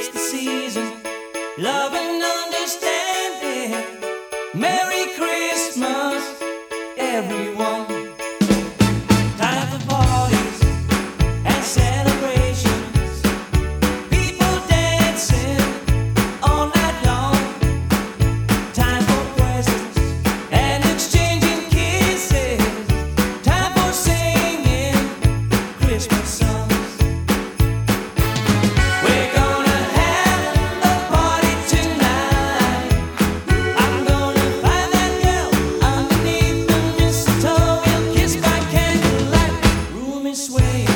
Tis the season, love and understanding. Merry Christmas, everyone. Time for parties and celebrations. People dancing all night long. Time for presents and exchanging kisses. Time for singing Christmas songs. We're gonna have a party tonight. I'm gonna find that girl underneath the mistletoe. We'll kiss by candlelight. Room is swaying.